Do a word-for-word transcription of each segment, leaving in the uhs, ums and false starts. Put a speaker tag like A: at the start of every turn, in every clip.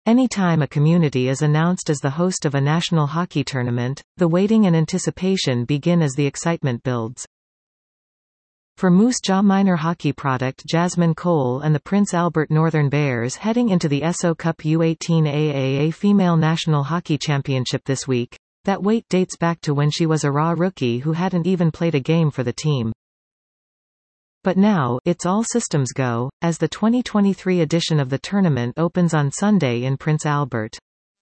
A: Anytime a community is announced as the host of a national hockey tournament, the waiting and anticipation begin as the excitement builds. For Moose Jaw minor hockey product Jasmine Cole and the Prince Albert Northern Bears heading into the S O Cup U eighteen A A A Female National Hockey Championship this week, that wait dates back to when she was a raw rookie who hadn't even played a game for the team. But now, it's all systems go, as the twenty twenty-three edition of the tournament opens on Sunday in Prince Albert.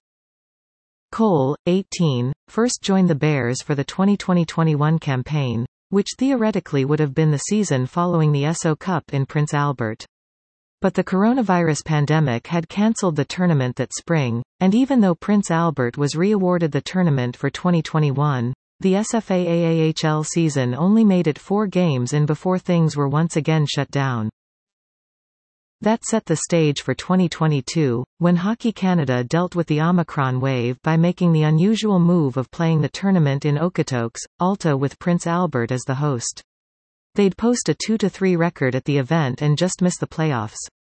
A: Cole, eighteen, first joined the Bears for the twenty twenty twenty-one campaign, which theoretically would have been the season following the S O Cup in Prince Albert. But the coronavirus pandemic had cancelled the tournament that spring, and even though Prince Albert was re-awarded the tournament for twenty twenty-one, the S F A A A H L season only made it four games in before things were once again shut down. That set the stage for twenty twenty-two, when Hockey Canada dealt with the Omicron wave by making the unusual move of playing the tournament in Okotoks, Alta with Prince Albert as the host. They'd post a two to three record at the event and just miss the playoffs.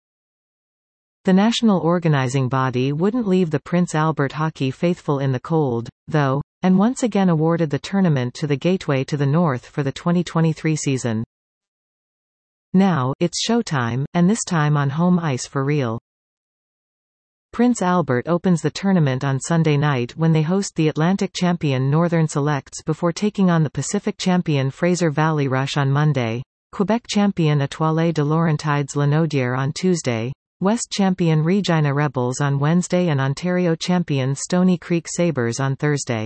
A: The national organizing body wouldn't leave the Prince Albert hockey faithful in the cold, though, and once again awarded the tournament to the Gateway to the North for the twenty twenty-three season. Now, it's showtime, and this time on home ice for real. Prince Albert opens the tournament on Sunday night when they host the Atlantic champion Northern Selects before taking on the Pacific champion Fraser Valley Rush on Monday, Quebec champion Étoile de Laurentides Lanaudière on Tuesday, West champion Regina Rebels on Wednesday and Ontario champion Stony Creek Sabres on Thursday.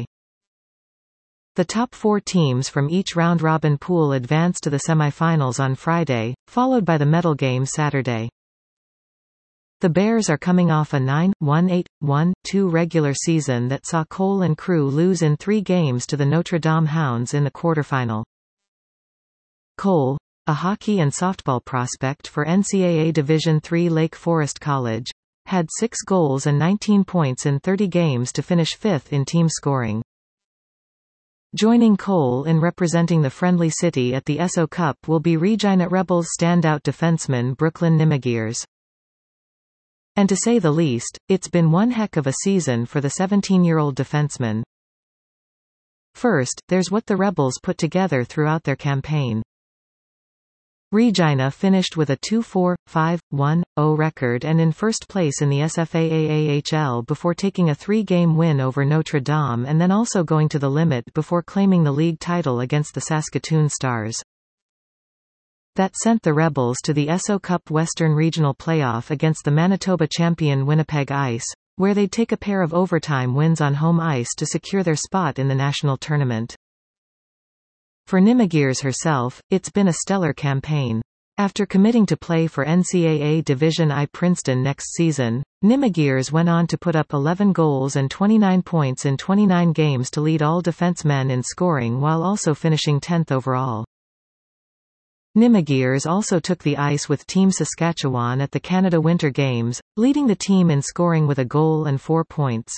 A: The top four teams from each round-robin pool advance to the semifinals on Friday, followed by the medal game Saturday. The Bears are coming off a nine one eight one two regular season that saw Cole and crew lose in three games to the Notre Dame Hounds in the quarterfinal. Cole, a hockey and softball prospect for N C double A Division three Lake Forest College, had six goals and nineteen points in thirty games to finish fifth in team scoring. Joining Cole in representing the Friendly City at the S O Cup will be Regina Rebels standout defenseman Brooklyn Nimigears. And to say the least, it's been one heck of a season for the seventeen-year-old defenseman. First, there's what the Rebels put together throughout their campaign. Regina finished with a two four five one oh record and in first place in the S F A A A H L before taking a three-game win over Notre Dame and then also going to the limit before claiming the league title against the Saskatoon Stars. That sent the Rebels to the S O Cup Western Regional Playoff against the Manitoba champion Winnipeg Ice, where they'd take a pair of overtime wins on home ice to secure their spot in the national tournament. For Nimigears herself, it's been a stellar campaign. After committing to play for N C double A Division I Princeton next season, Nimigears went on to put up eleven goals and twenty-nine points in twenty-nine games to lead all defensemen in scoring while also finishing tenth overall. Nimigears also took the ice with Team Saskatchewan at the Canada Winter Games, leading the team in scoring with a goal and four points.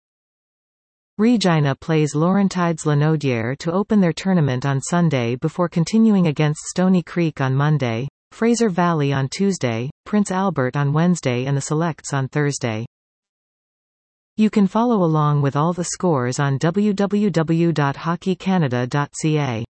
A: Regina plays Laurentides Lanaudière to open their tournament on Sunday before continuing against Stony Creek on Monday, Fraser Valley on Tuesday, Prince Albert on Wednesday and the Selects on Thursday. You can follow along with all the scores on w w w dot hockey canada dot c a.